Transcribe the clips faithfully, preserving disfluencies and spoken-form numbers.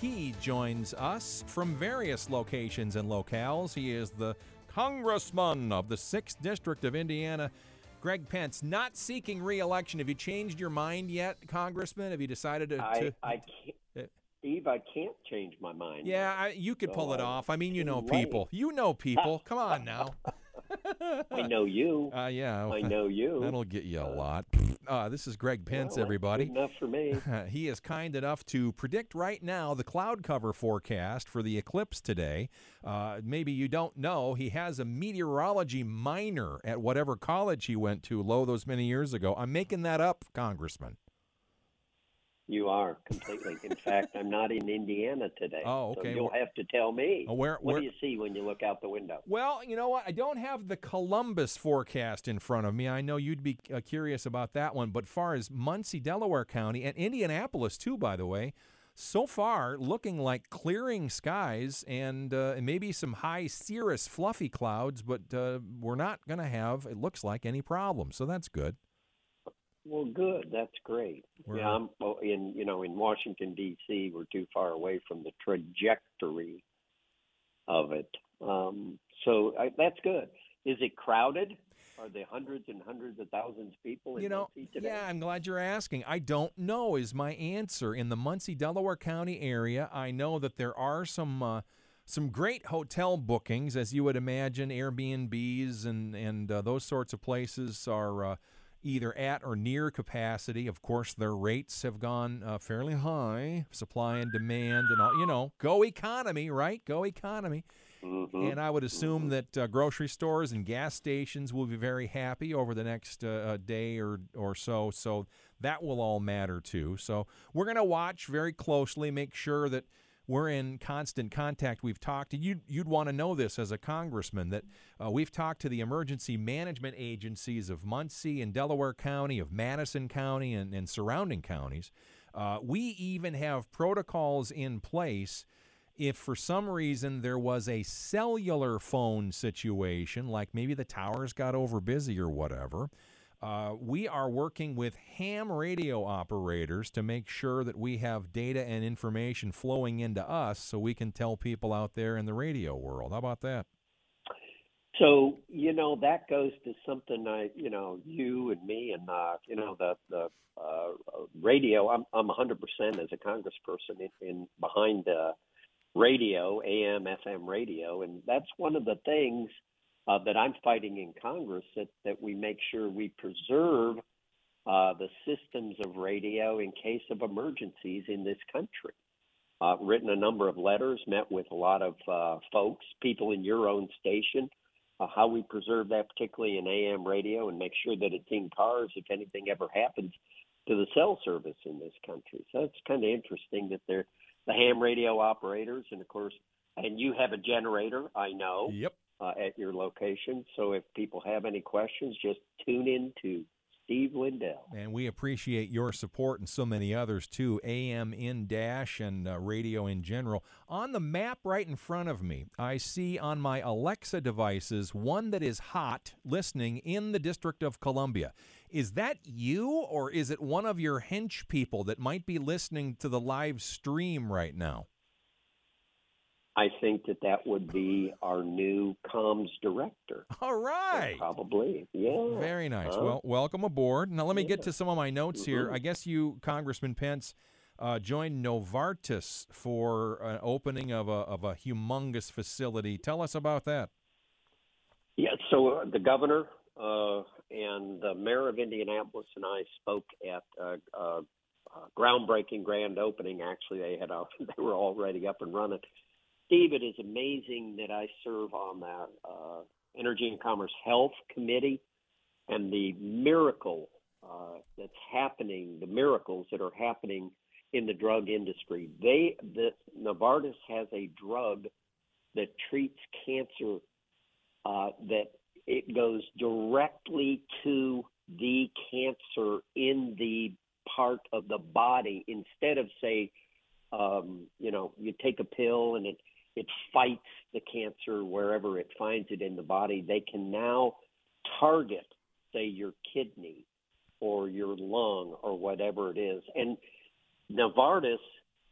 He joins us from various locations and locales. He is the Congressman of the sixth District of Indiana, Greg Pence, not seeking re-election. Have you changed your mind yet, Congressman? Have you decided to... I, to I can't, uh, Steve, I can't change my mind. Yeah, I, you could so pull it I, off. I mean, you know late. people. You know people. Come on now. I know you. Uh, yeah. I know you. That'll get you a uh, lot. Uh, this is Greg Pence, well, everybody. Good enough for me. He is kind enough to predict right now the cloud cover forecast for the eclipse today. Uh, maybe you don't know, he has a meteorology minor at whatever college he went to, lo, those many years ago. I'm making that up, Congressman. You are completely. In fact, I'm not in Indiana today. Oh, okay. So you'll have to tell me. Oh, where, what where, do you see when you look out the window? Well, you know what? I don't have the Columbus forecast in front of me. I know you'd be uh, curious about that one. But far as Muncie, Delaware County, and Indianapolis, too, by the way, so far looking like clearing skies and uh, maybe some high cirrus fluffy clouds, but uh, we're not going to have, it looks like, any problems. So that's good. Well, good. That's great. We're, yeah, I'm well, in you know in Washington D C. We're too far away from the trajectory of it, um, so I, that's good. Is it crowded? Are there hundreds and hundreds of thousands of people in you know, Muncie today? Yeah, I'm glad you're asking. I don't know is my answer. In the Muncie, Delaware County area, I know that there are some uh, some great hotel bookings, as you would imagine. Airbnbs and and uh, those sorts of places are. Uh, either at or near capacity. Of course, their rates have gone uh, fairly high, supply and demand and all, you know, go economy, right? Go economy. Mm-hmm. And I would assume mm-hmm. that uh, grocery stores and gas stations will be very happy over the next uh, day or, or so. So that will all matter too. So we're going to watch very closely, make sure that we're in constant contact. We've talked, and you'd, you'd want to know this as a congressman, that uh, we've talked to the emergency management agencies of Muncie and Delaware County, of Madison County, and, and surrounding counties. Uh, we even have protocols in place if for some reason there was a cellular phone situation, like maybe the towers got over busy or whatever. Uh, we are working with ham radio operators to make sure that we have data and information flowing into us so we can tell people out there in the radio world. How about that? So, you know, that goes to something I, you know, you and me and, uh, you know, the, the uh, radio, I'm, I'm one hundred percent as a congressperson in, in behind uh, radio, A M, F M radio. And that's one of the things Uh, that I'm fighting in Congress, that, that we make sure we preserve uh, the systems of radio in case of emergencies in this country. Uh, written a number of letters, met with a lot of uh, folks, people in your own station, uh, how we preserve that, particularly in A M radio, and make sure that it's in cars if anything ever happens to the cell service in this country. So it's kind of interesting that they're the ham radio operators, and of course, and you have a generator, I know. Yep. Uh, at your location. So if people have any questions, just tune in to Steve Lindell. And we appreciate your support and so many others, too, A M in Dash and uh, radio in general. On the map right in front of me, I see on my Alexa devices one that is hot listening in the District of Columbia. Is that you, or is it one of your hench people that might be listening to the live stream right now? I think that that would be our new comms director. All right. So probably, yeah. Very nice. Huh? Well, welcome aboard. Now, let me yeah. get to some of my notes mm-hmm. here. I guess you, Congressman Pence, uh, joined Novartis for an opening of a of a humongous facility. Tell us about that. Yeah, so uh, the governor uh, and the mayor of Indianapolis and I spoke at uh, uh, uh, groundbreaking grand opening. Actually, they had uh, they were already up and running. Steve, it is amazing that I serve on that uh, Energy and Commerce Health Committee, and the miracle uh, that's happening, the miracles that are happening in the drug industry. They, the Novartis has a drug that treats cancer uh, that it goes directly to the cancer in the part of the body instead of, say, um, you know, you take a pill and it it fights the cancer wherever it finds it in the body. They can now target, say, your kidney or your lung or whatever it is. And Novartis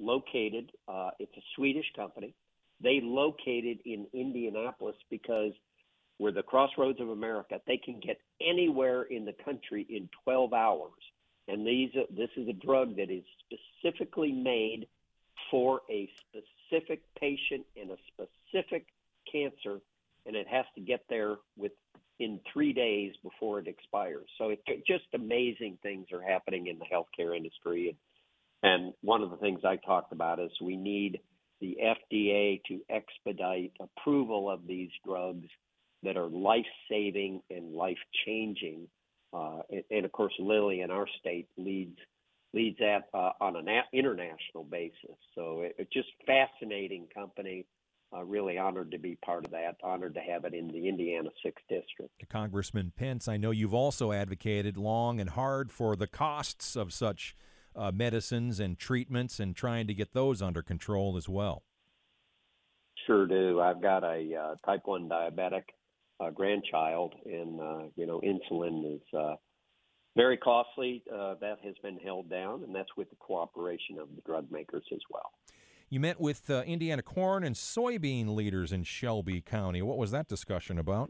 located, uh, it's a Swedish company. They located in Indianapolis because we're the crossroads of America. They can get anywhere in the country in twelve hours. And these, uh, this is a drug that is specifically made for a specific patient and a specific cancer, and it has to get there within three days before it expires. So it's just amazing things are happening in the healthcare industry. And one of the things I talked about is we need the F D A to expedite approval of these drugs that are life-saving and life-changing. Uh, and, and, of course, Lilly in our state leads leads that uh, on an a- international basis. So it, it's just fascinating company. Uh, really honored to be part of that, honored to have it in the Indiana sixth District. Congressman Pence, I know you've also advocated long and hard for the costs of such uh, medicines and treatments and trying to get those under control as well. Sure do. I've got a uh, type one diabetic uh, grandchild, and, uh, you know, insulin is uh, very costly. Uh, that has been held down, and that's with the cooperation of the drug makers as well. You met with uh, Indiana corn and soybean leaders in Shelby County. What was that discussion about?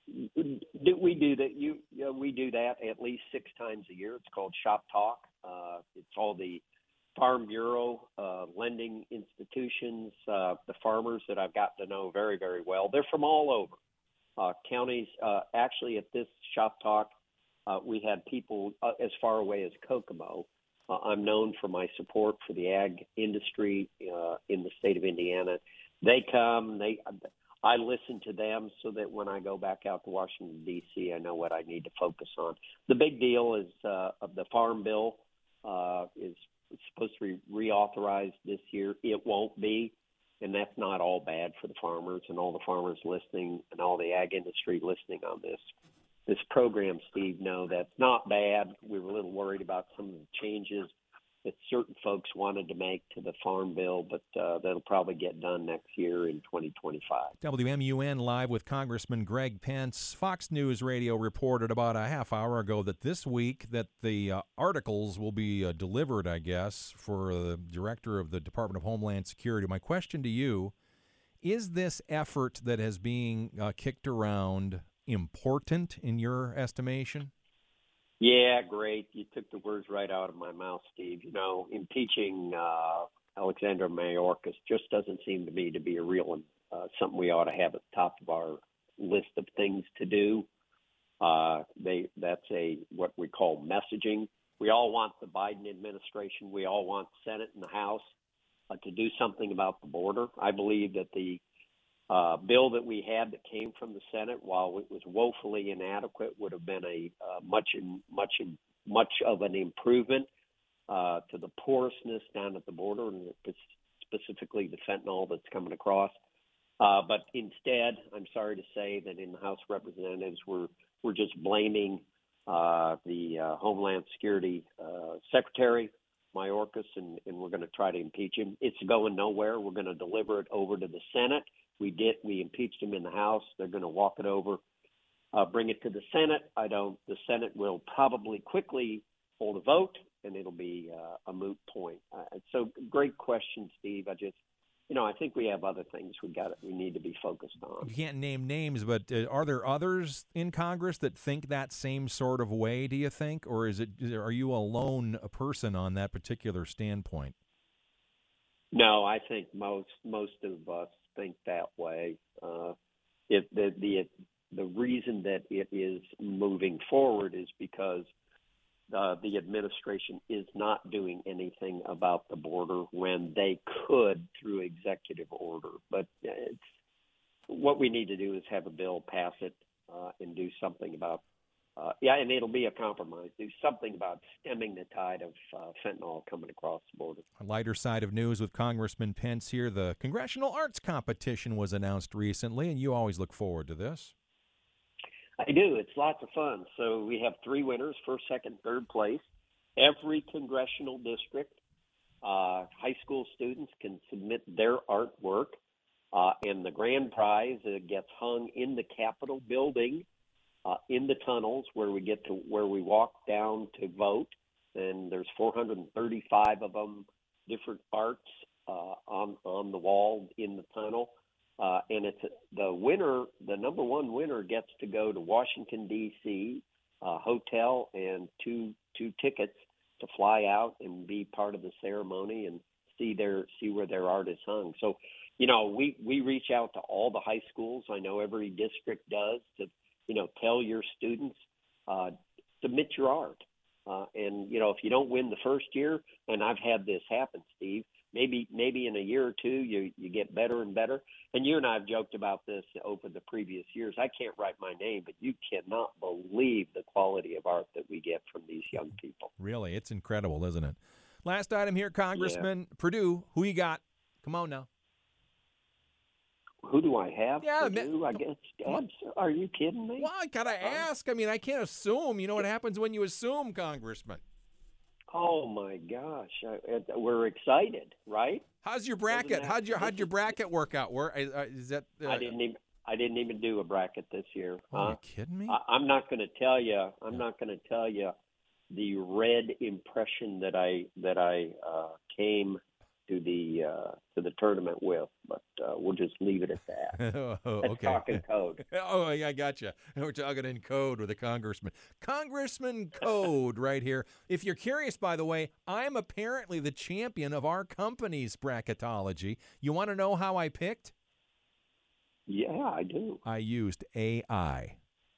We do that. You, you know, we do that at least six times a year. It's called Shop Talk. Uh, it's all the Farm Bureau uh, lending institutions, uh, the farmers that I've got to know very, very well. They're from all over uh, counties. Uh, actually, at this Shop Talk, uh, we had people uh, as far away as Kokomo. Uh, I'm known for my support for the ag industry uh, in the state of Indiana. They come, they, I listen to them so that when I go back out to Washington, D C, I know what I need to focus on. The big deal is uh, of the Farm Bill uh, is supposed to be reauthorized this year. It won't be, and that's not all bad for the farmers and all the farmers listening and all the ag industry listening on this. This program, Steve, no, that's not bad. We were a little worried about some of the changes that certain folks wanted to make to the Farm Bill, but uh, that'll probably get done next year in twenty twenty-five. W M U N Live with Congressman Greg Pence. Fox News Radio reported about a half hour ago that this week that the uh, articles will be uh, delivered, I guess, for the director of the Department of Homeland Security. My question to you, is this effort that is being uh, kicked around important in your estimation? Yeah, great. You took the words right out of my mouth, Steve. You know, impeaching uh, Alexandra Mayorkas just doesn't seem to me to be a real one, uh, something we ought to have at the top of our list of things to do. Uh, they that's a what we call messaging. We all want the Biden administration. We all want the Senate and the House uh, to do something about the border. I believe that the Uh, bill that we had that came from the Senate, while it was woefully inadequate, would have been a uh, much, much, much of an improvement uh, to the porousness down at the border, and specifically the fentanyl that's coming across. Uh, but instead, I'm sorry to say that in the House of Representatives, we're we're just blaming uh, the uh, Homeland Security uh, Secretary Mayorkas, and, and we're going to try to impeach him. It's going nowhere. We're going to deliver it over to the Senate. We did. We impeached him in the House. They're going to walk it over, uh, bring it to the Senate. I don't. The Senate will probably quickly hold a vote, and it'll be uh, a moot point. Uh, so, great question, Steve. I just, you know, I think we have other things we got. We need to be focused on. You can't name names, but uh, are there others in Congress that think that same sort of way? Do you think, or is it? Are you a lone person on that particular standpoint? No, I think most most of us think that way. Uh, it, the the the reason that it is moving forward is because uh, the administration is not doing anything about the border when they could through executive order. But it's, what we need to do is have a bill, pass it, uh, and do something about. Uh, yeah, and it'll be a compromise. Do something about stemming the tide of uh, fentanyl coming across the border. A lighter side of news with Congressman Pence here. The Congressional Arts Competition was announced recently, and you always look forward to this. I do. It's lots of fun. So we have three winners, first, second, third place. Every congressional district, uh, high school students can submit their artwork, uh, and the grand prize uh, gets hung in the Capitol building. Uh, in the tunnels where we get to where we walk down to vote, and there's four hundred thirty-five of them, different arts uh, on on the wall in the tunnel, uh, and it's the winner. The number one winner gets to go to Washington D C, uh, hotel and two two tickets to fly out and be part of the ceremony and see their see where their art is hung. So, you know, we we reach out to all the high schools. I know every district does to, you know, tell your students, uh, submit your art. Uh, and, you know, if you don't win the first year, and I've had this happen, Steve, maybe maybe in a year or two you, you get better and better. And you and I have joked about this over the previous years. I can't write my name, but you cannot believe the quality of art that we get from these young people. Really, it's incredible, isn't it? Last item here, Congressman yeah. Perdue, who you got? Come on now. Who do I have? Yeah, Purdue, I guess. I'm, are you kidding me? Well, I gotta ask. I mean, I can't assume. You know what happens when you assume, Congressman? Oh my gosh, I, I, we're excited, right? How's your bracket? How'd your how'd your bracket work out? Where uh, is that? Uh, I didn't even I didn't even do a bracket this year. Oh, huh? Are you kidding me? I, I'm not going to tell you. I'm not going to tell you the red impression that I that I uh, came to the uh, to the tournament with, but uh, we'll just leave it at that. oh, That's okay. talking code. Oh, yeah, I gotcha. We're talking in code with a congressman. Congressman Code right here. If you're curious, by the way, I'm apparently the champion of our company's bracketology. You want to know how I picked? Yeah, I do. I used A I.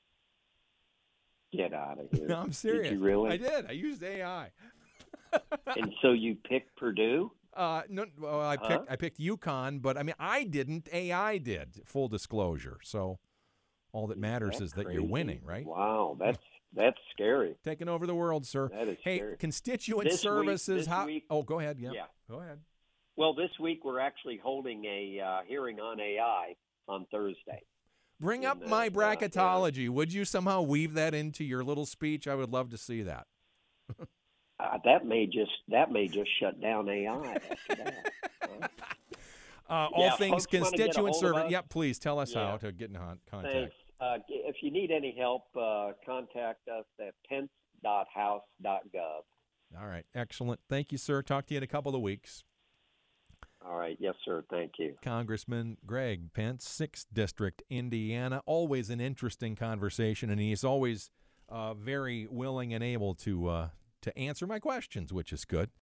Get out of here. No, I'm serious. Did you really? I did. I used A I. And so you picked Purdue? Uh, no, well, I picked Huh? I picked UConn, but I mean I didn't. A I did. Full disclosure. So all that matters That's is that crazy. you're winning, right? Wow, that's that's scary. Taking over the world, sir. That is hey, scary. constituent This week- services. this how? week- oh, go ahead. Yeah. Yeah. Go ahead. Well, this week we're actually holding a uh, hearing on A I on Thursday. Bring in up the- my uh, bracketology. Would you somehow weave that into your little speech? I would love to see that. Uh, that may just that may just shut down A I after that. Huh? Uh, all Yeah, things folks wanna get a constituent hold of service. us? Yep, please tell us Yeah. how to get in con- contact. Thanks. Uh, if you need any help, uh, contact us at pence dot house dot gov. All right, excellent. Thank you, sir. Talk to you in a couple of weeks. All right. Yes, sir. Thank you. Congressman Greg Pence, sixth District, Indiana. Always an interesting conversation, and he's always uh, very willing and able to uh, to answer my questions, which is good.